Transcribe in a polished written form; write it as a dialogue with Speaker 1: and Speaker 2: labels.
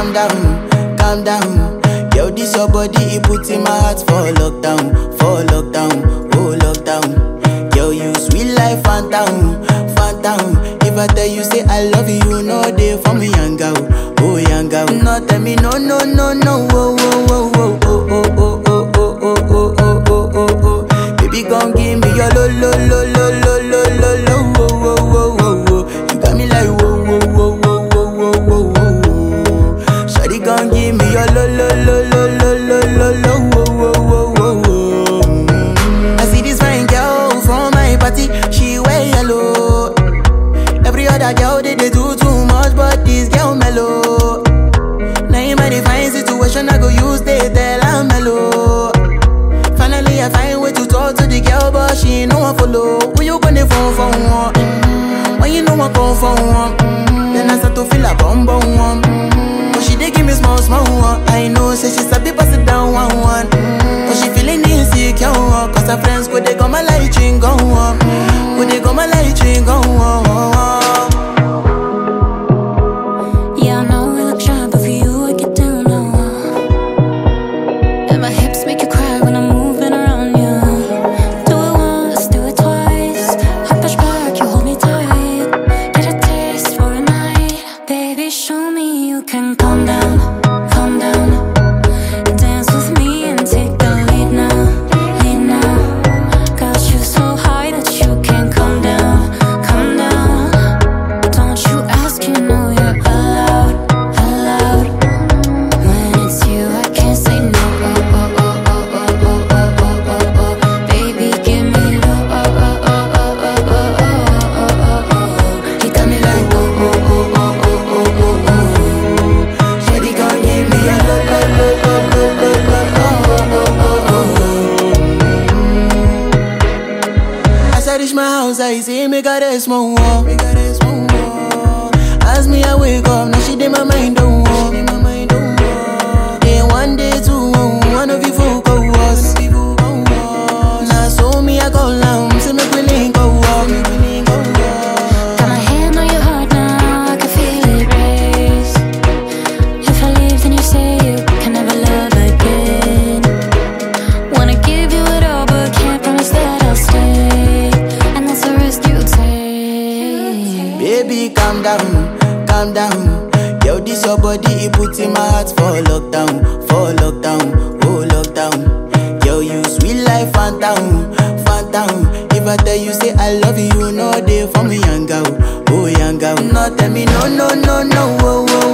Speaker 1: calm down. Yo, this your body, it puts in my heart for lockdown, oh lockdown. Yo, you sweet life, phantom, phantom. If I tell you say I love you, you know they for me, young girl, oh young girl. No, tell me no, no, no, no, oh, oh, oh, oh, oh, oh, oh, oh, oh, oh, oh, oh, oh, oh. Baby, gon' give me your lo, lo, lo, lo, lo, lo, lo, lo, oh, oh, oh, oh, oh. You got me like whoa, whoa, whoa, whoa, whoa, whoa, whoa, whoa. Shawty gon' give me your lo, lo, lo, lo, lo, lo, lo, lo, oh, oh, oh, oh, oh. I see this fine girl from my party, she wear yellow. Every other girl they do too much, but this girl mellow. Now in my divine situation, I go use they tell I'm mellow. Finally, I find way to talk to the girl, but she ain't no one follow. When you gonna phone for one? When you know I come for one? Then I start to feel a bum bum one. But she dey give me small small one. I know, say she sabi pass it down one one. But she feeling insecure, cause her friends go they go my light ring go on. Go they go my light ring go on.
Speaker 2: Yeah, I know we look shy, but for you I get down low. And my hips make you cry when I'm moving around you. Do it once, do it twice. I push back, you hold me tight. Get a taste for a night. Baby, show me you can calm down, calm down. Dance with me and take the lead now, lead now. Got you so high that you can't come down, come down. Don't you ask, you know you're allowed, allowed. When it's you, I can't say no. Oh, oh, oh, oh, oh, oh, oh, oh, oh, oh. Baby, give me low. Oh, oh, oh, oh, oh, oh, oh, oh, oh. You got me like oh, oh, oh, oh, oh, oh, oh, oh.
Speaker 1: Shawty gon' give me a lo, lo, lo, lo, lo, lo, lo, oh, oh, oh, oh, oh. As I reach my house, I see me got a small wall. As me I wake up, now she did my mind don't walk. Day one, day two, one of you folk go was. Now so me I go down, say me we link go walk.
Speaker 2: Got my hand on your heart now, I can feel it race. If I leave, then you say you can never love again. Wanna give you it all, but can't promise that I'll stay. And that's a risk you take.
Speaker 1: Baby, calm down, calm down. Yo, this your body, it puts in my heart for lockdown, oh lockdown. Yo, you sweet life, phantom, phantom. If I tell you say I love you, you know they for me, young girl, oh young girl. No, tell me no, no, no, no, oh, oh,